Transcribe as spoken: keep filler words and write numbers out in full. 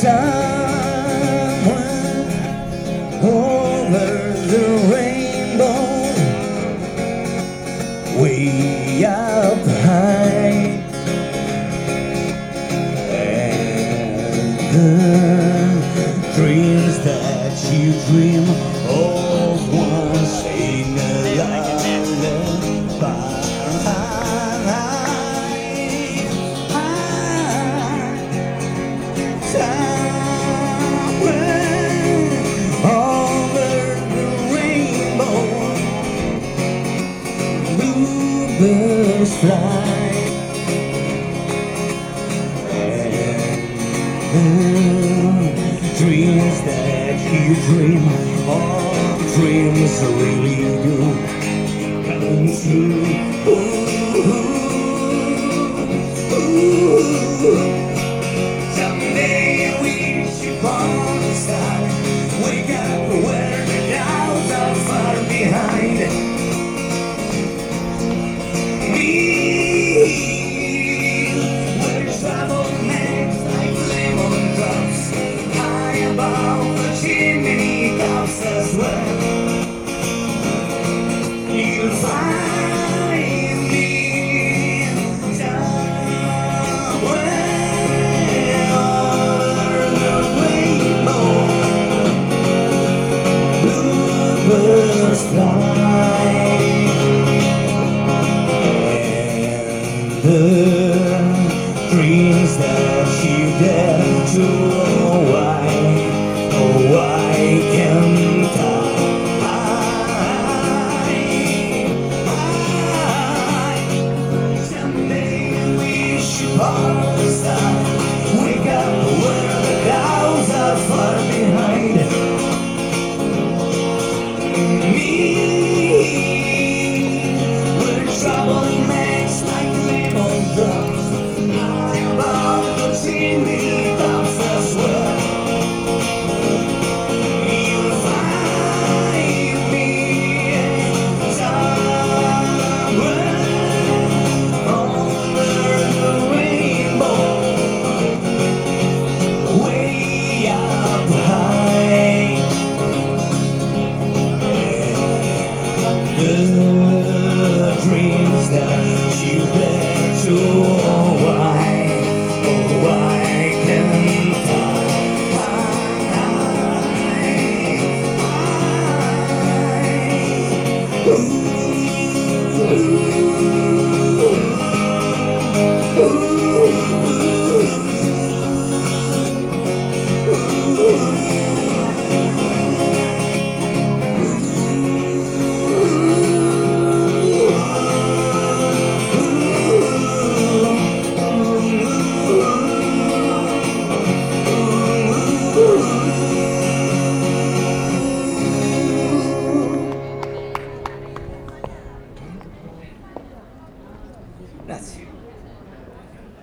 somewhere over the rainbow, way up high, and the dreams that you dream of once in a lullaby. Bluebirds fly, and the dreams that you dream of, dreams really do come true. Ooh, ooh, ooh. Someday we should upon the sky, wake up where the clouds are far behind. Where travel makes like lemon drops high above the chimney tops as well.